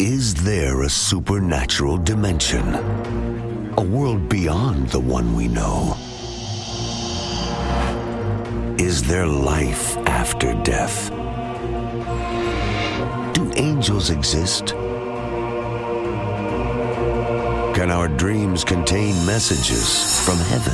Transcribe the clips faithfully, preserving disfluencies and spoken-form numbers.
Is there a supernatural dimension? A world beyond the one we know? Is there life after death? Do angels exist? Can our dreams contain messages from heaven?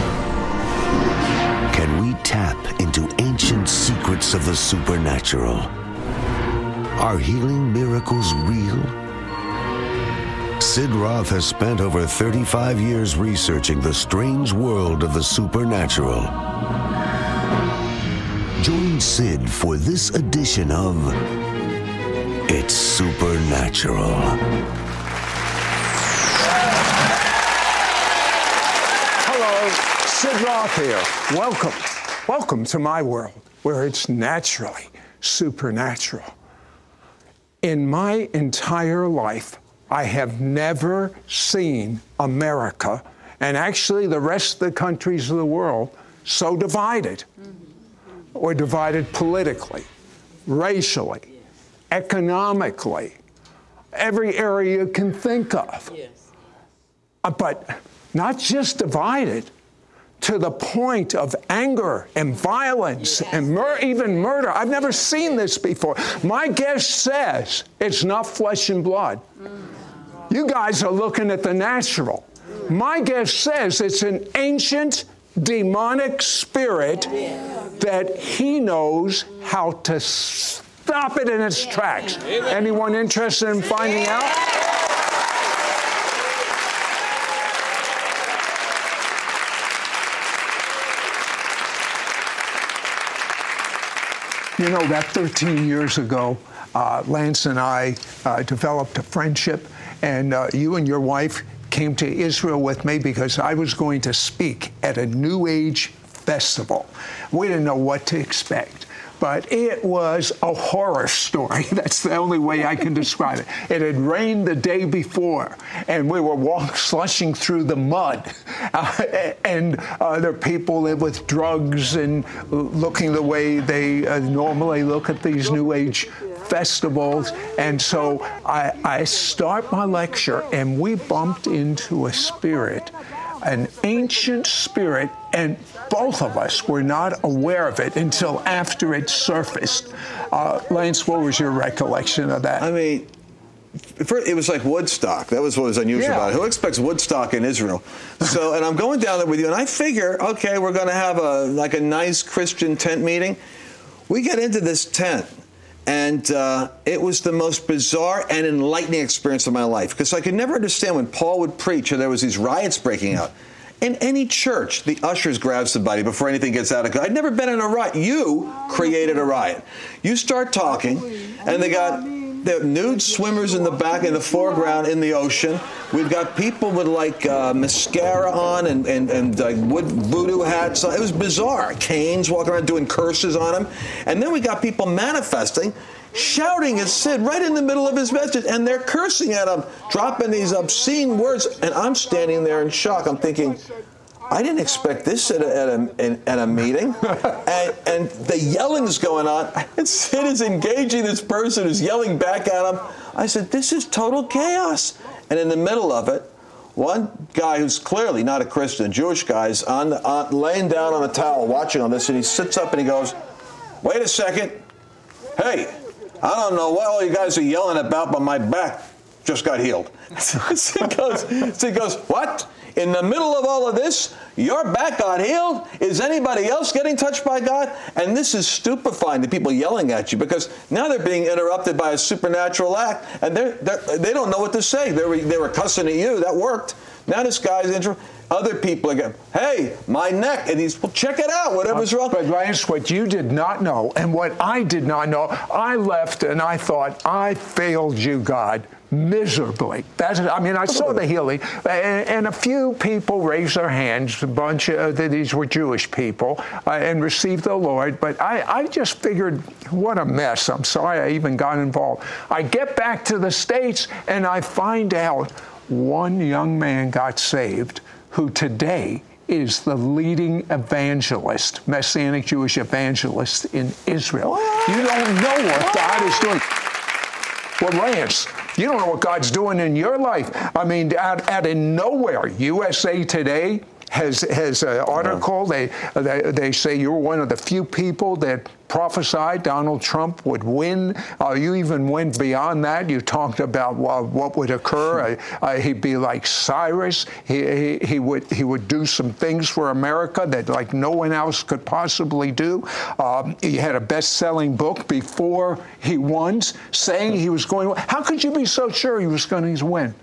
Can we tap into ancient secrets of the supernatural? Are healing miracles real? Sid Roth has spent over thirty-five years researching the strange world of the supernatural. Join Sid for this edition of It's Supernatural. Hello, Sid Roth here. Welcome. Welcome to my world, where it's naturally supernatural. In my entire life, I have never seen America, and actually the rest of the countries of the world, so divided. Or divided politically, racially, economically, every area you can think of. Yes. Uh, but not just divided, to the point of anger and violence yes. and mur- even murder. I've never seen this before. My guest says it's not flesh and blood. Mm. You guys are looking at the natural. Mm. My guest says it's an ancient demonic spirit that he knows how to stop it in its tracks. Anyone interested in finding out? You know, that thirteen years ago, uh, Lance and I uh, developed a friendship, and uh, you and your wife came to Israel with me because I was going to speak at a New Age festival. We didn't know what to expect, but it was a horror story. That's the only way I can describe it. It had rained the day before, and we were walking, slushing through the mud. Uh, and uh, there are people with drugs and looking the way they uh, normally look at these New Age festivals. And so I, I start my lecture, and we bumped into a spirit, an ancient spirit, and both of us were not aware of it until after it surfaced. Uh, Lance, what was your recollection of that? I mean, it was like Woodstock. That was what was unusual yeah. about it. Who expects Woodstock in Israel? So, and I'm going down there with you, and I figure, okay, we're going to have a like a nice Christian tent meeting. We get into this tent, and uh, it was the most bizarre and enlightening experience of my life, because I could never understand when Paul would preach and there was these riots breaking out. In any church, the ushers grab somebody before anything gets out of control. I'd never been in a riot. You created a riot. You start talking, and they got the nude swimmers in the back, in the foreground, in the ocean. We've got people with like uh, mascara on and and and like wood voodoo hats on. It was bizarre. Canes walking around doing curses on them, and then we got people manifesting, shouting at Sid right in the middle of his message, and they're cursing at him, dropping these obscene words, and I'm standing there in shock. I'm thinking, I didn't expect this at a, at a, at a meeting. and, and the yelling's going on, and Sid is engaging this person who's yelling back at him. I said, this is total chaos. And in the middle of it, one guy who's clearly not a Christian, a Jewish guy, is on, on, laying down on a towel watching all this, and he sits up and he goes, wait a second. Hey, I don't know what all you guys are yelling about, but my back just got healed. So he goes, so he goes, what? In the middle of all of this, your back got healed? Is anybody else getting touched by God? And this is stupefying, the people yelling at you, because now they're being interrupted by a supernatural act, and they're, they're, they don't know what to say. They were, they were cussing at you. That worked. Now this guy's inter- Other people are going, hey, my neck. And he's, well, check it out, whatever's wrong. But Lance, what you did not know, and what I did not know, I left and I thought, I failed you, God, miserably. That's, I mean, I saw the healing, and, and a few people raised their hands, a bunch of these were Jewish people, uh, and received the Lord, but I, I just figured, what a mess. I'm sorry I even got involved. I get back to the States, and I find out one young man got saved, who today is the leading evangelist, Messianic Jewish evangelist in Israel. What? You don't know what God is doing. Well, Lance, you don't know what God's doing in your life. I mean, out, out of nowhere, U S A Today has has an article. They, they they say you're one of the few people that prophesied Donald Trump would win. Uh, you even went beyond that. You talked about well, what would occur. uh, uh, he'd be like Cyrus. He, he he would he would do some things for America that like no one else could possibly do. Um, he had a best-selling book before he won, saying he was going. How could you be so sure he was going to win?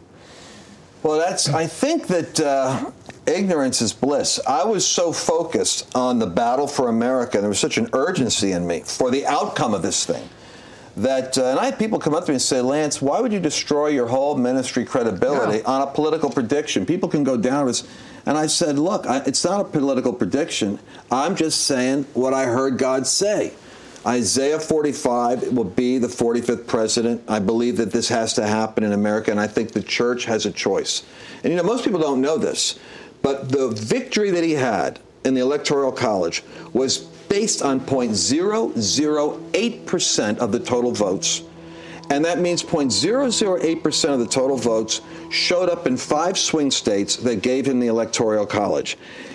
Well, that's. I think that. Uh, Ignorance is bliss. I was so focused on the battle for America, there was such an urgency in me for the outcome of this thing, that, uh, and I had people come up to me and say, Lance, why would you destroy your whole ministry credibility yeah. on a political prediction? People can go down with this. And I said, look, I, it's not a political prediction. I'm just saying what I heard God say. Isaiah forty-five will be the forty-fifth president. I believe that this has to happen in America, and I think the church has a choice. And, you know, most people don't know this, but the victory that he had in the Electoral College was based on zero point zero zero eight percent of the total votes. And that means zero point zero zero eight percent of the total votes showed up in five swing states that gave him the Electoral College.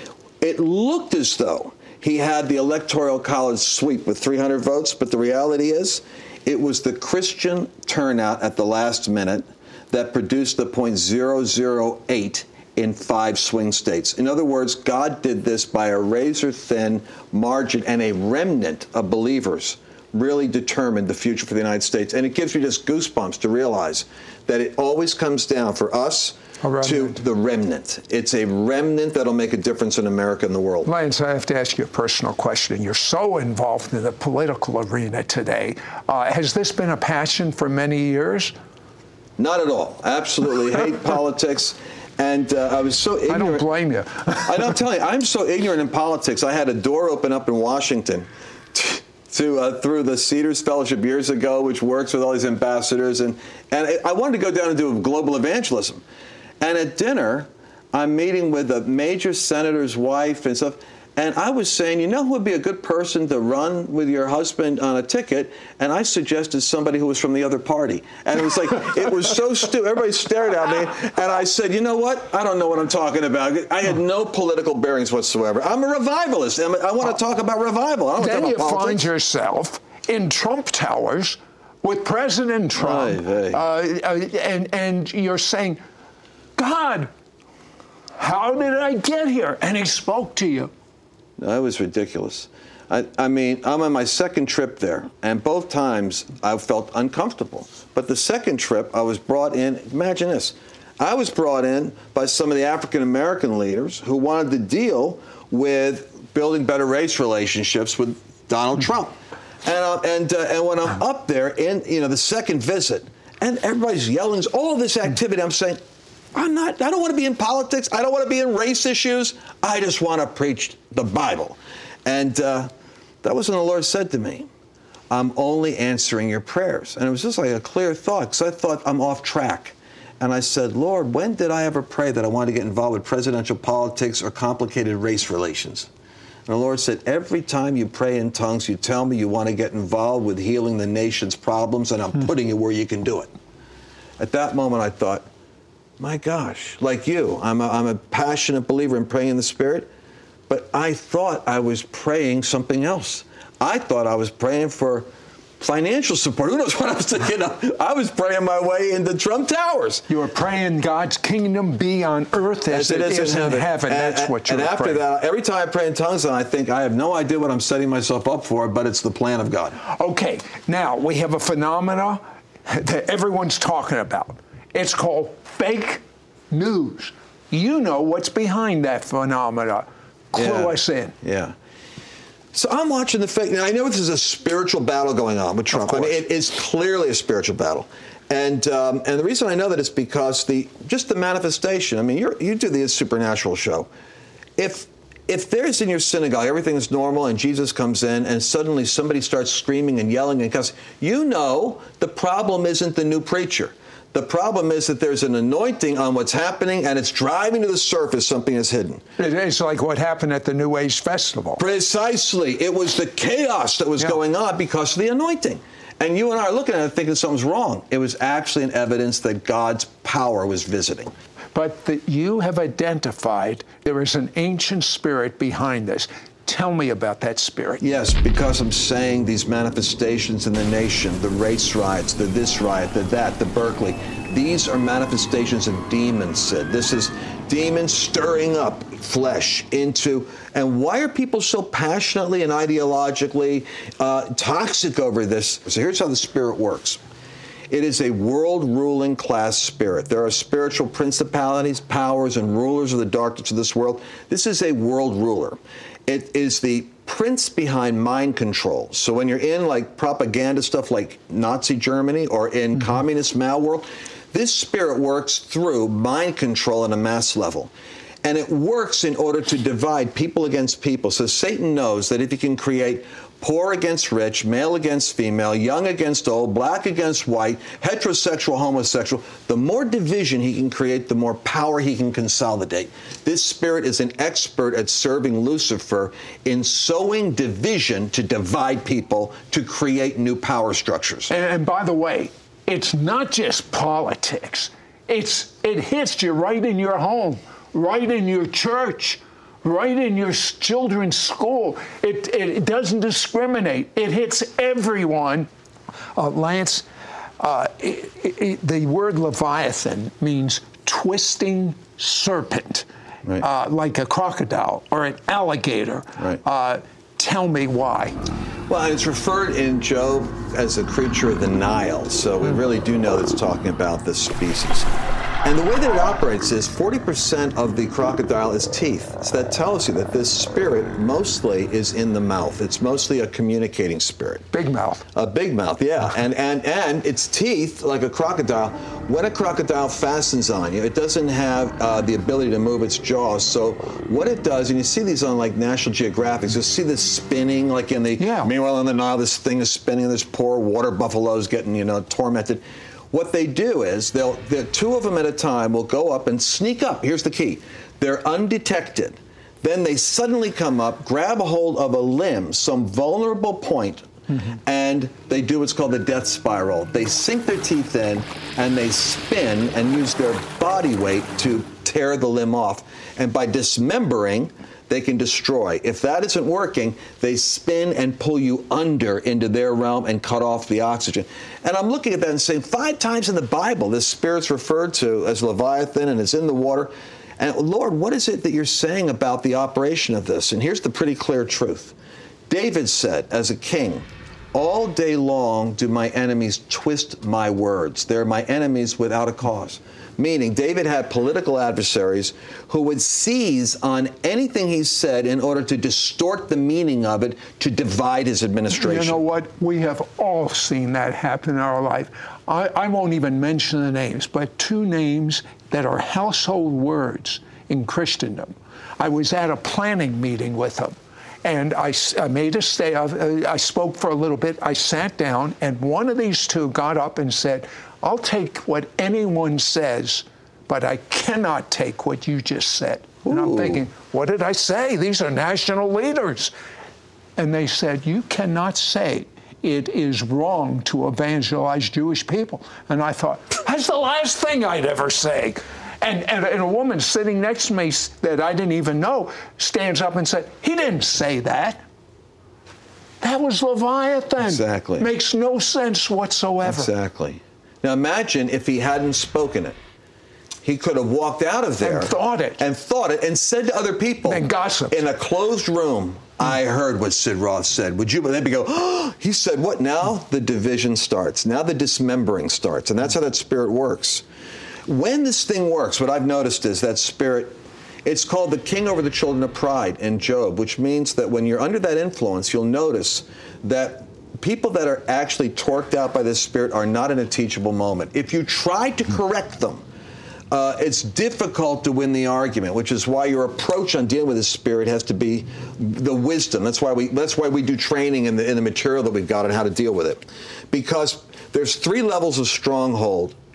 It looked as though he had the Electoral College sweep with three hundred votes, but the reality is it was the Christian turnout at the last minute that produced the zero point zero zero eight in five swing states. In other words, God did this by a razor-thin margin, and a remnant of believers really determined the future for the United States. And it gives me just goosebumps to realize that it always comes down for us to the remnant. It's a remnant that'll make a difference in America and the world. Lance, I have to ask you a personal question. You're so involved in the political arena today. Uh, has this been a passion for many years? Not at all. Absolutely hate politics. And uh, I was so ignorant. I don't blame you. I don't tell you, I'm so ignorant in politics. I had a door open up in Washington to uh, through the Cedars Fellowship years ago, which works with all these ambassadors, and and I wanted to go down and do global evangelism. And at dinner, I'm meeting with a major senator's wife and stuff. And I was saying, you know who would be a good person to run with your husband on a ticket? And I suggested somebody who was from the other party. And it was like, it was so stupid. Everybody stared at me. And I said, you know what? I don't know what I'm talking about. I had no political bearings whatsoever. I'm a revivalist. I want to talk about revival. I don't then talk about you politics. Find yourself in Trump Towers with President Trump. Aye, aye. Uh, uh, and, and you're saying, God, how did I get here? And he spoke to you. That was ridiculous. I, I mean, I'm on my second trip there, and both times I felt uncomfortable. But the second trip, I was brought in, imagine this, I was brought in by some of the African-American leaders who wanted to deal with building better race relationships with Donald Trump. And, uh, and, uh, and when I'm up there in, you know, the second visit, and everybody's yelling, all this activity, I'm saying, I'm not, I don't want to be in politics. I don't want to be in race issues. I just want to preach the Bible. And uh, that was when the Lord said to me, I'm only answering your prayers. And it was just like a clear thought, because I thought I'm off track. And I said, Lord, when did I ever pray that I wanted to get involved with presidential politics or complicated race relations? And the Lord said, every time you pray in tongues, you tell me you want to get involved with healing the nation's problems, and I'm hmm. putting you where you can do it. At that moment, I thought, my gosh, like you, I'm a, I'm a passionate believer in praying in the Spirit, but I thought I was praying something else. I thought I was praying for financial support. Who knows what I was thinking of? I was praying my way into Trump Towers. You were praying God's kingdom be on earth as, as it, it is, is in heaven. heaven. And, That's what you and were after praying. that, every time I pray in tongues, I think I have no idea what I'm setting myself up for, but it's the plan of God. Okay, now we have a phenomena that everyone's talking about. It's called fake news. You know what's behind that phenomena. Clue yeah. us in. Yeah. So I'm watching the fake. Now, I know this is a spiritual battle going on with Trump. I mean, it is clearly a spiritual battle. And um, and the reason I know that is because the just the manifestation. I mean, you're, you do the Supernatural show. If if there's in your synagogue, everything is normal, and Jesus comes in, and suddenly somebody starts screaming and yelling and cussing, you know the problem isn't the new preacher. The problem is that there's an anointing on what's happening, and it's driving to the surface something that's hidden. It's like what happened at the New Age Festival. Precisely. It was the chaos that was yeah. going on because of the anointing. And you and I are looking at it thinking something's wrong. It was actually an evidence that God's power was visiting. But that you have identified there is an ancient spirit behind this. Tell me about that spirit. Yes, because I'm saying these manifestations in the nation, the race riots, the this riot, the that, the Berkeley, these are manifestations of demons, Sid. This is demons stirring up flesh into, and why are people so passionately and ideologically uh, toxic over this? So here's how the spirit works. It is a world-ruling class spirit. There are spiritual principalities, powers, and rulers of the darkness of this world. This is a world ruler. It is the prince behind mind control. So when you're in like propaganda stuff like Nazi Germany or in mm-hmm. communist Mao world, this spirit works through mind control on a mass level. And it works in order to divide people against people. So Satan knows that if he can create poor against rich, male against female, young against old, black against white, heterosexual, homosexual, the more division he can create, the more power he can consolidate. This spirit is an expert at serving Lucifer in sowing division to divide people, to create new power structures. And, and by the way, it's not just politics. It's it hits you right in your home, right in your church, right in your children's school. It, it, it doesn't discriminate. It hits everyone. Uh, Lance, uh, it, it, the word Leviathan means twisting serpent, right. uh, like a crocodile or an alligator. Right. Uh, tell me why. Well, it's referred in Job as a creature of the Nile, so we really do know that it's talking about this species. And the way that it operates is forty percent of the crocodile is teeth. So that tells you that this spirit mostly is in the mouth. It's mostly a communicating spirit. Big mouth. A big mouth, yeah. And and and its teeth, like a crocodile, when a crocodile fastens on you, it doesn't have uh, the ability to move its jaws. So what it does, and you see these on like National Geographic, you'll see this spinning, like in the, yeah. meanwhile in the Nile, this thing is spinning, and this poor water buffalo's getting, you know, tormented. What they do is, they'll, the two of them at a time will go up and sneak up. Here's the key. They're undetected. Then they suddenly come up, grab a hold of a limb, some vulnerable point, mm-hmm. and they do what's called the death spiral. They sink their teeth in, and they spin and use their body weight to tear the limb off. And by dismembering, they can destroy. If that isn't working, they spin and pull you under into their realm and cut off the oxygen. And I'm looking at that and saying, five times in the Bible, this spirit's referred to as Leviathan, and it's in the water. And Lord, what is it that you're saying about the operation of this? And here's the pretty clear truth. David said, as a king, all day long do my enemies twist my words. They're my enemies without a cause. Meaning, David had political adversaries who would seize on anything he said in order to distort the meaning of it, to divide his administration. You know what? We have all seen that happen in our life. I, I won't even mention the names, but two names that are household words in Christendom. I was at a planning meeting with them, and I, I made a stay. I spoke for a little bit. I sat down, and one of these two got up and said, I'll take what anyone says, but I cannot take what you just said. Ooh. And I'm thinking, what did I say? These are national leaders. And they said, you cannot say it is wrong to evangelize Jewish people. And I thought, that's the last thing I'd ever say. And, and, and a woman sitting next to me that I didn't even know stands up and said, he didn't say that. That was Leviathan. Exactly. Makes no sense whatsoever. Exactly. Now imagine if he hadn't spoken it. He could have walked out of there. And thought it. And thought it and said to other people. And gossiped. In a closed room, I heard what Sid Roth said. Would you, but they'd go, oh, he said what? Now the division starts. Now the dismembering starts. And that's how that spirit works. When this thing works, what I've noticed is that spirit, it's called the king over the children of pride in Job, which means that when you're under that influence, you'll notice that people that are actually torqued out by this spirit are not in a teachable moment. If you try to correct them, uh, it's difficult to win the argument, which is why your approach on dealing with this spirit has to be the wisdom. That's why we that's why we do training in the in the material that we've got on how to deal with it. Because there's three levels of stronghold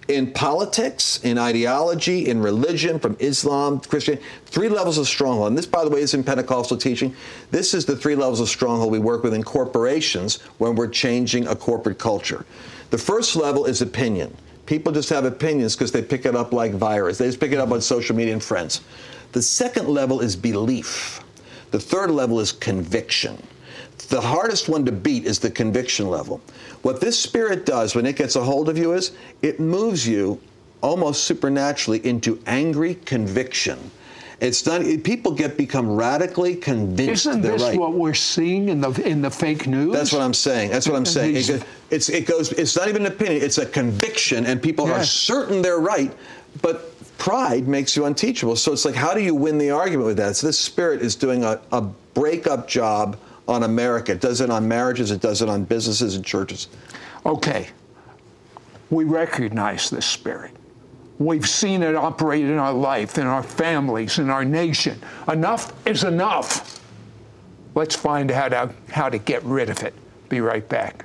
in politics, in ideology, in religion, from Islam, Christian, three levels of stronghold. And this, by the way, is in Pentecostal teaching. This is the three levels of stronghold we work with in corporations when we're changing a corporate culture. The first level is opinion. People just have opinions because they pick it up like virus. They just pick it up on social media and friends. The second level is belief. The third level is conviction. The hardest one to beat is the conviction level. What this spirit does when it gets a hold of you is it moves you almost supernaturally into angry conviction. It's not, people get become radically convinced. Isn't they're this right. what we're seeing in the in the fake news? That's what I'm saying. That's what I'm saying. It, it's, it goes. It's not even an opinion. It's a conviction, and people yes. are certain they're right, but pride makes you unteachable. So it's like, how do you win the argument with that? So this spirit is doing a, a breakup job on America. It does it on marriages. It does it on businesses and churches. Okay, we recognize this spirit. We've seen it operate in our life, in our families, in our nation. Enough is enough. Let's find out how, how to get rid of it. Be right back.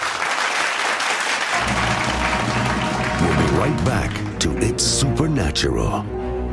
We'll be right back to It's Supernatural.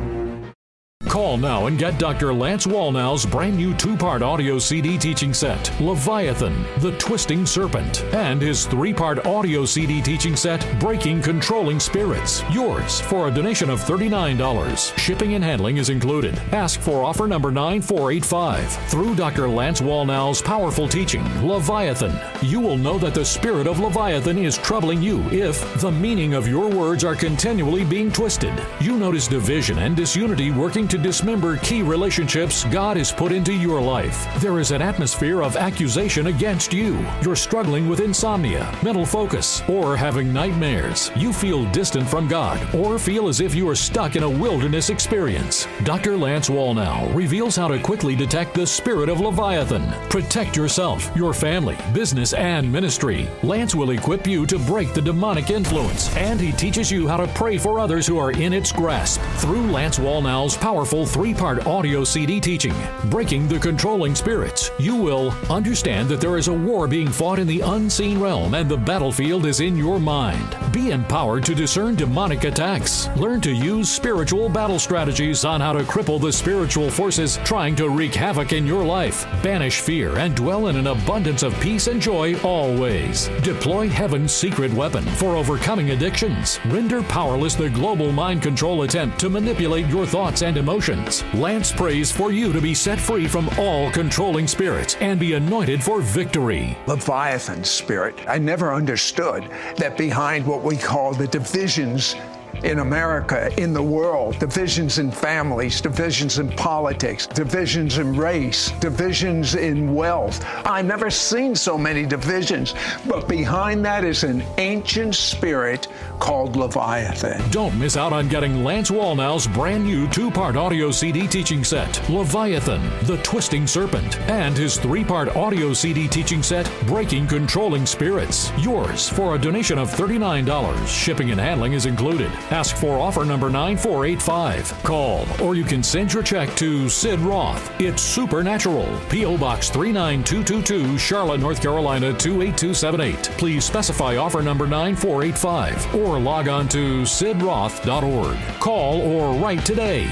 Call now and get Doctor Lance Wallnau's brand new two-part audio C D teaching set, Leviathan, the Twisting Serpent, and his three-part audio C D teaching set, Breaking Controlling Spirits. Yours for a donation of thirty-nine dollars. Shipping and handling is included. Ask for offer number nine four eight five. Through Doctor Lance Wallnau's powerful teaching, Leviathan, you will know that the spirit of Leviathan is troubling you if the meaning of your words are continually being twisted. You notice division and disunity working to dismember key relationships God has put into your life. There is an atmosphere of accusation against you. You're struggling with insomnia, mental focus, or having nightmares. You feel distant from God or feel as if you are stuck in a wilderness experience. Doctor Lance Wallnau reveals how to quickly detect the spirit of Leviathan. Protect yourself, your family, business, and ministry. Lance will equip you to break the demonic influence, and he teaches you how to pray for others who are in its grasp. Through Lance Wallnau's powerful three-part audio C D teaching, Breaking the Controlling Spirits, you will understand that there is a war being fought in the unseen realm and the battlefield is in your mind. Be empowered to discern demonic attacks. Learn to use spiritual battle strategies on how to cripple the spiritual forces trying to wreak havoc in your life. Banish fear and dwell in an abundance of peace and joy always. Deploy heaven's secret weapon for overcoming addictions. Render powerless the global mind control attempt to manipulate your thoughts and emotions. Lance prays for you to be set free from all controlling spirits and be anointed for victory. Leviathan spirit. I never understood that behind what we call the divisions in America, in the world, divisions in families, divisions in politics, divisions in race, divisions in wealth. I've never seen so many divisions, but behind that is an ancient spirit called Leviathan. Don't miss out on getting Lance Wallnau's brand new two-part audio C D teaching set, Leviathan, the Twisting Serpent, and his three-part audio C D teaching set, Breaking Controlling Spirits. Yours for a donation of thirty-nine dollars. Shipping and handling is included. Ask for offer number nine four eight five. Call, or you can send your check to Sid Roth. It's Supernatural. P O Box three nine two two two, Charlotte, North Carolina two eight two seven eight. Please specify offer number nine four eight five or log on to sid roth dot org. Call or write today.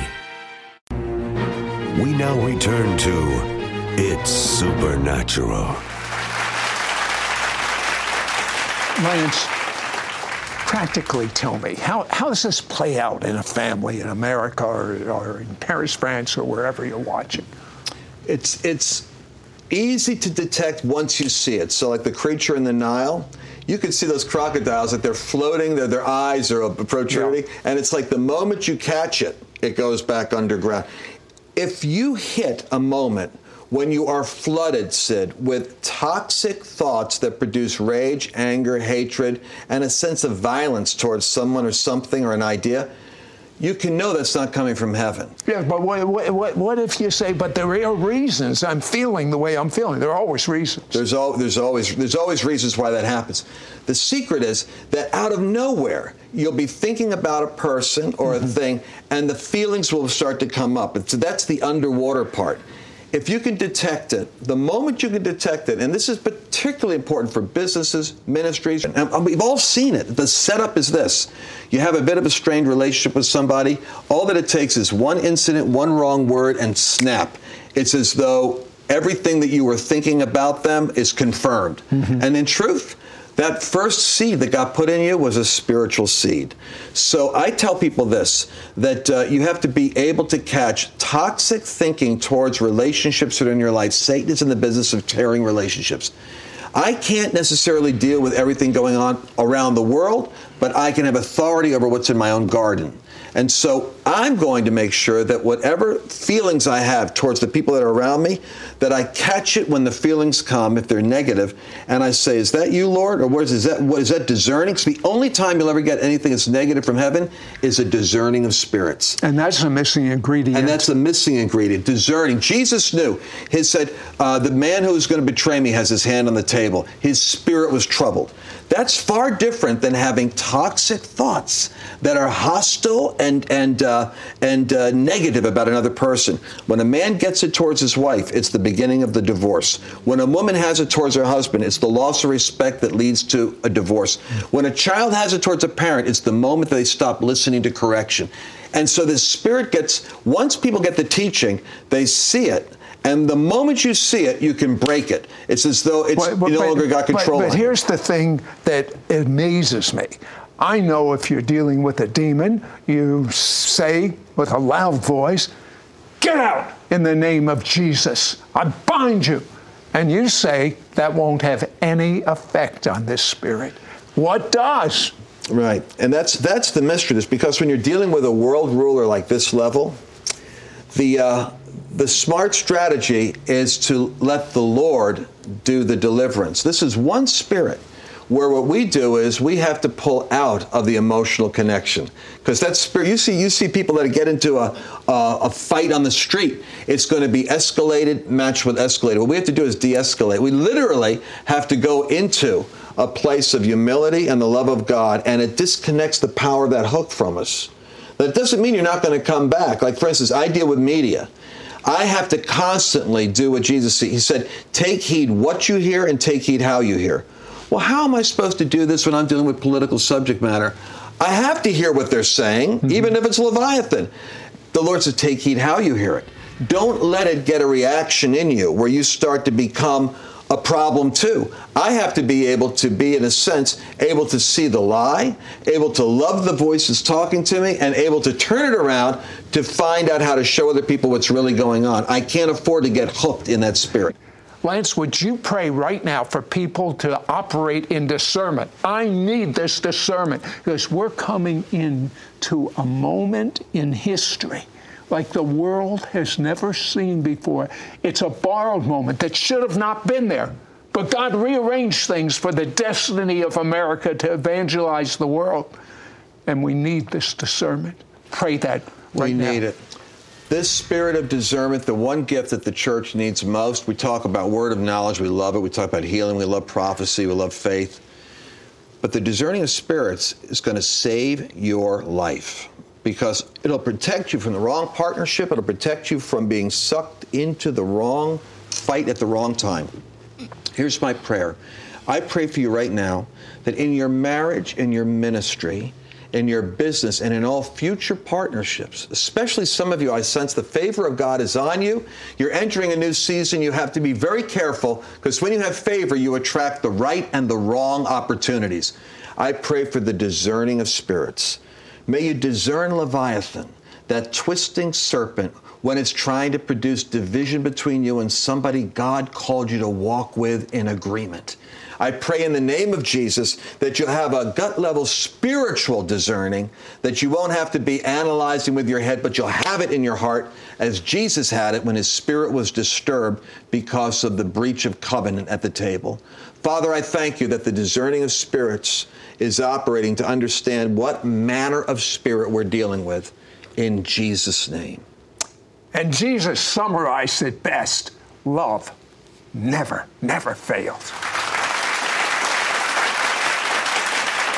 We now return to It's Supernatural. Lance, practically tell me, how, how does this play out in a family in America or, or in Paris, France, or wherever you're watching? It's, it's easy to detect once you see it. So like the creature in the Nile, you can see those crocodiles that they're floating, their, their eyes are protruding, yeah. And it's like the moment you catch it, it goes back underground. If you hit a moment when you are flooded, Sid, with toxic thoughts that produce rage, anger, hatred, and a sense of violence towards someone or something or an idea, you can know that's not coming from heaven. Yeah, but what, what, what if you say, but there are reasons I'm feeling the way I'm feeling? There are always reasons. There's, al- there's, always, there's always reasons why that happens. The secret is that out of nowhere, you'll be thinking about a person or mm-hmm. a thing, and the feelings will start to come up. So that's the underwater part. If you can detect it, the moment you can detect it, and this is particularly important for businesses, ministries, and we've all seen it. The setup is this. You have a bit of a strained relationship with somebody. All that it takes is one incident, one wrong word, and snap. It's as though everything that you were thinking about them is confirmed. Mm-hmm. And in truth, that first seed that got put in you was a spiritual seed. So I tell people this, that uh, you have to be able to catch toxic thinking towards relationships that are in your life. Satan is in the business of tearing relationships. I can't necessarily deal with everything going on around the world, but I can have authority over what's in my own garden. And so I'm going to make sure that whatever feelings I have towards the people that are around me, that I catch it when the feelings come, if they're negative, and I say, is that you, Lord? Or what is, is that what is that discerning? Because the only time you'll ever get anything that's negative from heaven is a discerning of spirits. And that's the missing ingredient. And that's the missing ingredient, discerning. Jesus knew. He said, uh, the man who is going to betray me has his hand on the table. His spirit was troubled. That's far different than having toxic thoughts that are hostile and and uh, and uh, negative about another person. When a man gets it towards his wife, it's the beginning of the divorce. When a woman has it towards her husband, it's the loss of respect that leads to a divorce. When a child has it towards a parent, it's the moment that they stop listening to correction. And so the spirit gets, once people get the teaching, they see it. And the moment you see it, you can break it. It's as though it's but, but, you no longer got control. But, but here's the thing that amazes me. I know if you're dealing with a demon, you say with a loud voice, get out in the name of Jesus. I bind you. And you say that won't have any effect on this spirit. What does? Right. And that's that's the mystery. This because when you're dealing with a world ruler like this level, the uh, the smart strategy is to let the Lord do the deliverance. This is one spirit where what we do is we have to pull out of the emotional connection. Because that spirit, you see, you see people that get into a, a, a fight on the street. It's going to be escalated, matched with escalated. What we have to do is de-escalate. We literally have to go into a place of humility and the love of God, and it disconnects the power of that hook from us. That doesn't mean you're not going to come back. Like, for instance, I deal with media. I have to constantly do what Jesus said. He said, take heed what you hear and take heed how you hear. Well, how am I supposed to do this when I'm dealing with political subject matter? I have to hear what they're saying, mm-hmm. even if it's Leviathan. The Lord said, take heed how you hear it. Don't let it get a reaction in you where you start to become a problem too. I have to be able to be, in a sense, able to see the lie, able to love the voices talking to me, and able to turn it around to find out how to show other people what's really going on. I can't afford to get hooked in that spirit. Lance, would you pray right now for people to operate in discernment? I need this discernment because we're coming into a moment in history like the world has never seen before. It's a borrowed moment that should have not been there. But God rearranged things for the destiny of America to evangelize the world. And we need this discernment. Pray that right now. We need it. This spirit of discernment, the one gift that the church needs most. We talk about word of knowledge. We love it. We talk about healing. We love prophecy. We love faith. But the discerning of spirits is going to save your life because it'll protect you from the wrong partnership. It'll protect you from being sucked into the wrong fight at the wrong time. Here's my prayer. I pray for you right now that in your marriage, in your ministry, in your business, and in all future partnerships, especially some of you, I sense the favor of God is on you. You're entering a new season. You have to be very careful because when you have favor, you attract the right and the wrong opportunities. I pray for the discerning of spirits. May you discern Leviathan, that twisting serpent, when it's trying to produce division between you and somebody God called you to walk with in agreement. I pray in the name of Jesus that you'll have a gut-level spiritual discerning, that you won't have to be analyzing with your head, but you'll have it in your heart as Jesus had it when his spirit was disturbed because of the breach of covenant at the table. Father, I thank you that the discerning of spirits is operating to understand what manner of spirit we're dealing with in Jesus' name. And Jesus summarized it best. Love never, never fails.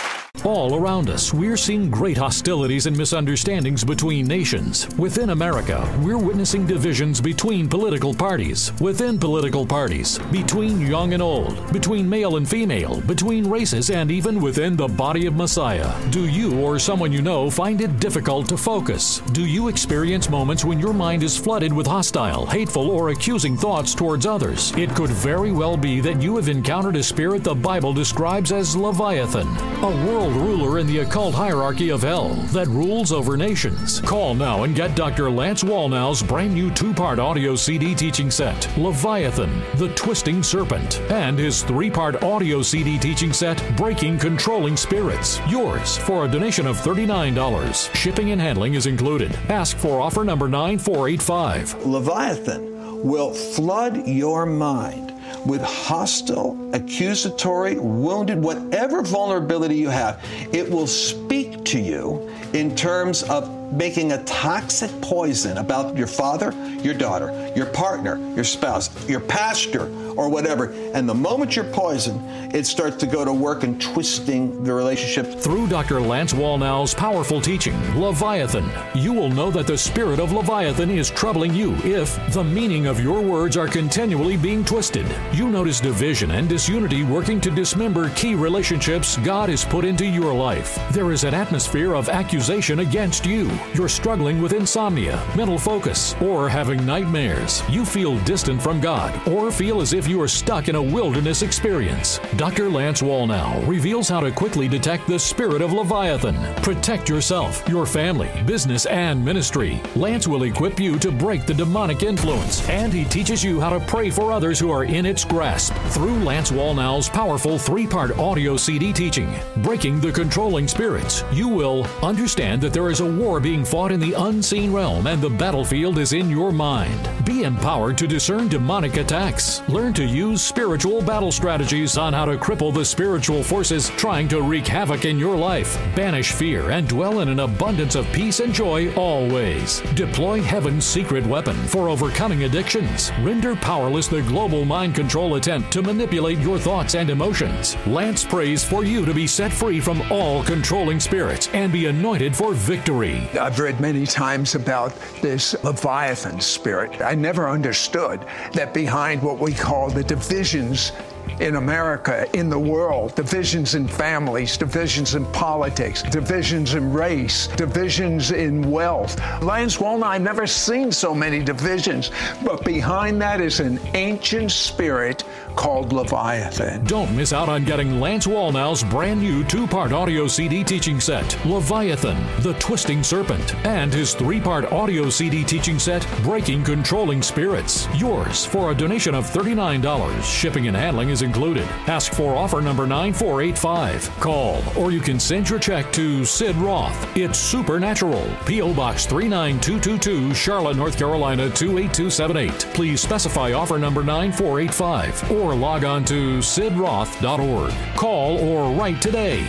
All around us, we're seeing great hostilities and misunderstandings between nations. Within America, we're witnessing divisions between political parties, within political parties, between young and old, between male and female, between races, and even within the body of Messiah. Do you or someone you know find it difficult to focus? Do you experience moments when your mind is flooded with hostile, hateful, or accusing thoughts towards others? It could very well be that you have encountered a spirit the Bible describes as Leviathan, a world ruler in the occult hierarchy of hell that rules over nations. Call now and get Doctor Lance Wallnau's brand new two-part audio C D teaching set, Leviathan, the Twisting Serpent, and his three-part audio C D teaching set, Breaking Controlling Spirits. Yours for a donation of thirty-nine dollars. Shipping and handling is included. Ask for offer number nine four eight five. Leviathan will flood your mind with hostile, accusatory, wounded, whatever vulnerability you have. It will speak to you in terms of making a toxic poison about your father, your daughter, your partner, your spouse, your pastor, or whatever. And the moment you're poisoned, it starts to go to work in twisting the relationship. Through Doctor Lance Wallnau's powerful teaching, Leviathan, you will know that the spirit of Leviathan is troubling you if the meaning of your words are continually being twisted. You notice division and disunity working to dismember key relationships God has put into your life. There is an atmosphere of accusation against you. You're struggling with insomnia, mental focus, or having nightmares. You feel distant from God or feel as if you are stuck in a wilderness experience. Doctor Lance Wallnau reveals how to quickly detect the spirit of Leviathan. Protect yourself, your family, business, and ministry. Lance will equip you to break the demonic influence, and he teaches you how to pray for others who are in its grasp. Through Lance Wallnau's powerful three-part audio C D teaching, Breaking the Controlling Spirits, you will understand that there is a war being fought in the unseen realm and the battlefield is in your mind. Be empowered to discern demonic attacks. Learn to use spiritual battle strategies on how to cripple the spiritual forces trying to wreak havoc in your life. Banish fear and dwell in an abundance of peace and joy always. Deploy heaven's secret weapon for overcoming addictions. Render powerless the global mind control attempt to manipulate your thoughts and emotions. Lance prays for you to be set free from all controlling spirits and be anointed for victory. I've read many times about this Leviathan spirit. I never understood that behind what we call the divisions in America, in the world, divisions in families, divisions in politics, divisions in race, divisions in wealth. Lance Wallnau, I've never seen so many divisions, but behind that is an ancient spirit called Leviathan. Don't miss out on getting Lance Wallnau's brand new two-part audio C D teaching set, Leviathan, the Twisting Serpent, and his three-part audio C D teaching set, Breaking Controlling Spirits. Yours for a donation of thirty-nine dollars. Shipping and handling is included. Ask for offer number nine four eight five. Call, or you can send your check to Sid Roth. It's Supernatural. P O Box three nine two two two, Charlotte, North Carolina two eight two seven eight. Please specify offer number nine four eight five or log on to sid roth dot org. Call or write today.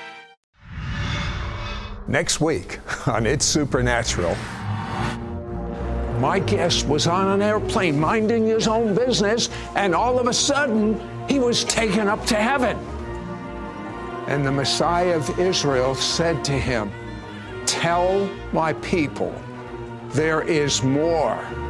Next week on It's Supernatural, my guest was on an airplane minding his own business, and all of a sudden, he was taken up to heaven. And the Messiah of Israel said to him, "Tell my people, there is more